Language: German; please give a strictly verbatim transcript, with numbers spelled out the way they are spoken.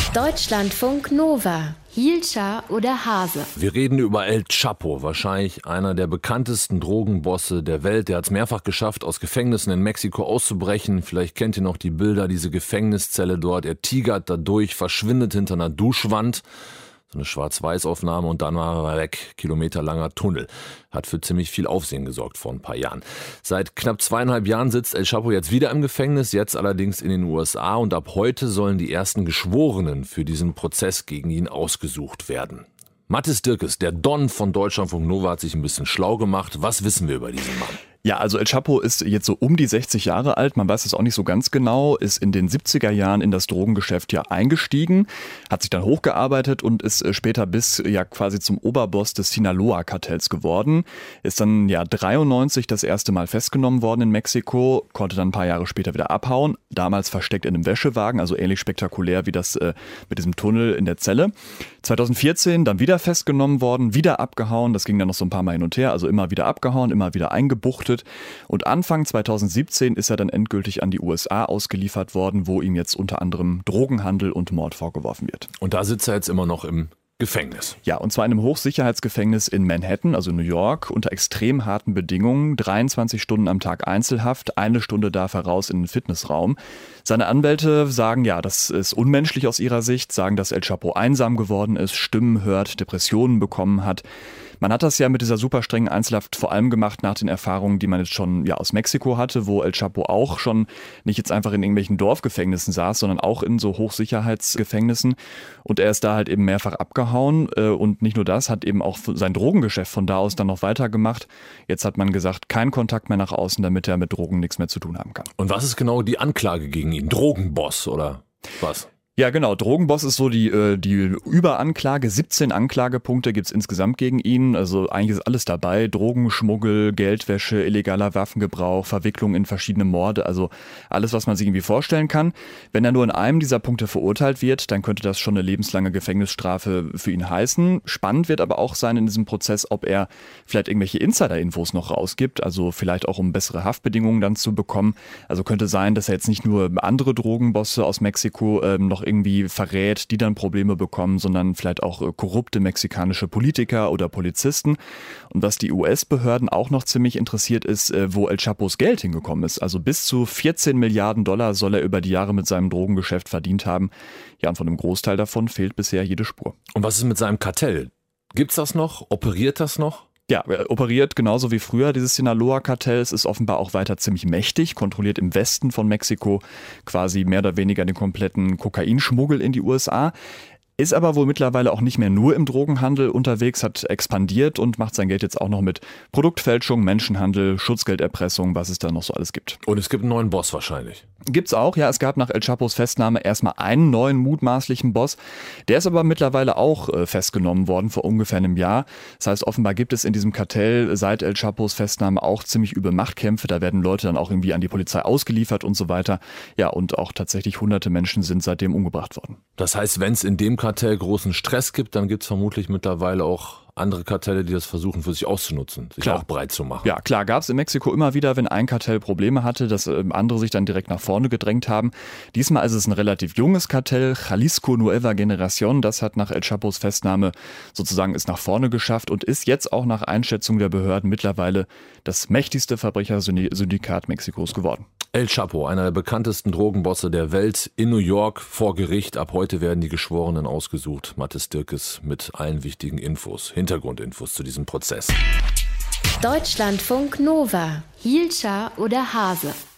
Deutschlandfunk Nova. Hielscher oder Hase? Wir reden über El Chapo, wahrscheinlich einer der bekanntesten Drogenbosse der Welt. Der hat es mehrfach geschafft, aus Gefängnissen in Mexiko auszubrechen. Vielleicht kennt ihr noch die Bilder, diese Gefängniszelle dort. Er tigert da durch, verschwindet hinter einer Duschwand. So eine Schwarz-Weiß-Aufnahme und dann war er weg. Kilometerlanger Tunnel. Hat für ziemlich viel Aufsehen gesorgt vor ein paar Jahren. Seit knapp zweieinhalb Jahren sitzt El Chapo jetzt wieder im Gefängnis, jetzt allerdings in den U S A. Und ab heute sollen die ersten Geschworenen für diesen Prozess gegen ihn ausgesucht werden. Mathis Dirkes, der Don von Deutschlandfunk Nova, hat sich ein bisschen schlau gemacht. Was wissen wir über diesen Mann? Ja, also El Chapo ist jetzt so um die sechzig Jahre alt, man weiß es auch nicht so ganz genau, ist in den siebziger Jahren in das Drogengeschäft ja eingestiegen, hat sich dann hochgearbeitet und ist später bis ja quasi zum Oberboss des Sinaloa-Kartells geworden, ist dann ja dreiundneunzig das erste Mal festgenommen worden in Mexiko, konnte dann ein paar Jahre später wieder abhauen, damals versteckt in einem Wäschewagen, also ähnlich spektakulär wie das äh, mit diesem Tunnel in der Zelle. zweitausendvierzehn dann wieder festgenommen worden, wieder abgehauen, das ging dann noch so ein paar Mal hin und her, also immer wieder abgehauen, immer wieder eingebuchtet. Und Anfang zweitausendsiebzehn ist er dann endgültig an die U S A ausgeliefert worden, wo ihm jetzt unter anderem Drogenhandel und Mord vorgeworfen wird. Und da sitzt er jetzt immer noch im Gefängnis. Ja, und zwar in einem Hochsicherheitsgefängnis in Manhattan, also New York, unter extrem harten Bedingungen. dreiundzwanzig Stunden am Tag Einzelhaft, eine Stunde darf er raus in den Fitnessraum. Seine Anwälte sagen, ja, das ist unmenschlich aus ihrer Sicht, sagen, dass El Chapo einsam geworden ist, Stimmen hört, Depressionen bekommen hat. Man hat das ja mit dieser super strengen Einzelhaft vor allem gemacht nach den Erfahrungen, die man jetzt schon ja aus Mexiko hatte, wo El Chapo auch schon nicht jetzt einfach in irgendwelchen Dorfgefängnissen saß, sondern auch in so Hochsicherheitsgefängnissen. Und er ist da halt eben mehrfach abgehauen und nicht nur das, hat eben auch sein Drogengeschäft von da aus dann noch weitergemacht. Jetzt hat man gesagt, kein Kontakt mehr nach außen, damit er mit Drogen nichts mehr zu tun haben kann. Und was ist genau die Anklage gegen ihn? Drogenboss oder was? Ja, genau. Drogenboss ist so die, äh, die Überanklage. siebzehn Anklagepunkte gibt's insgesamt gegen ihn. Also eigentlich ist alles dabei. Drogenschmuggel, Geldwäsche, illegaler Waffengebrauch, Verwicklung in verschiedene Morde. Also alles, was man sich irgendwie vorstellen kann. Wenn er nur in einem dieser Punkte verurteilt wird, dann könnte das schon eine lebenslange Gefängnisstrafe für ihn heißen. Spannend wird aber auch sein in diesem Prozess, ob er vielleicht irgendwelche Insider-Infos noch rausgibt. Also vielleicht auch, um bessere Haftbedingungen dann zu bekommen. Also könnte sein, dass er jetzt nicht nur andere Drogenbosse aus Mexiko ähm, noch irgendwie verrät, die dann Probleme bekommen, sondern vielleicht auch äh, korrupte mexikanische Politiker oder Polizisten. Und was die U S-Behörden auch noch ziemlich interessiert ist, äh, wo El Chapos Geld hingekommen ist. Also bis zu vierzehn Milliarden Dollar soll er über die Jahre mit seinem Drogengeschäft verdient haben. Ja, und von einem Großteil davon fehlt bisher jede Spur. Und was ist mit seinem Kartell? Gibt's das noch? Operiert das noch? Ja, er operiert genauso wie früher. Dieses Sinaloa-Kartell ist offenbar auch weiter ziemlich mächtig, kontrolliert im Westen von Mexiko quasi mehr oder weniger den kompletten Kokainschmuggel in die U S A. Ist aber wohl mittlerweile auch nicht mehr nur im Drogenhandel unterwegs, hat expandiert und macht sein Geld jetzt auch noch mit Produktfälschung, Menschenhandel, Schutzgelderpressung, was es da noch so alles gibt. Und es gibt einen neuen Boss wahrscheinlich. Gibt's auch, ja. Es gab nach El Chapos Festnahme erstmal einen neuen mutmaßlichen Boss. Der ist aber mittlerweile auch äh, festgenommen worden vor ungefähr einem Jahr. Das heißt, offenbar gibt es in diesem Kartell seit El Chapos Festnahme auch ziemlich üble Machtkämpfe. Da werden Leute dann auch irgendwie an die Polizei ausgeliefert und so weiter. Ja, und auch tatsächlich hunderte Menschen sind seitdem umgebracht worden. Das heißt, wenn es in dem Kartell großen Stress gibt, dann gibt es vermutlich mittlerweile auch andere Kartelle, die das versuchen für sich auszunutzen, sich klar. auch breit zu machen. Ja, klar, gab es in Mexiko immer wieder, wenn ein Kartell Probleme hatte, dass äh, andere sich dann direkt nach vorne gedrängt haben. Diesmal ist es ein relativ junges Kartell, Jalisco Nueva Generación, das hat nach El Chapos Festnahme sozusagen es nach vorne geschafft und ist jetzt auch nach Einschätzung der Behörden mittlerweile das mächtigste Verbrechersyndikat Mexikos geworden. El Chapo, einer der bekanntesten Drogenbosse der Welt, in New York vor Gericht. Ab heute werden die Geschworenen ausgesucht. Mathis Dirkes mit allen wichtigen Infos, Hintergrundinfos zu diesem Prozess. Deutschlandfunk Nova. Hielscher oder Hase?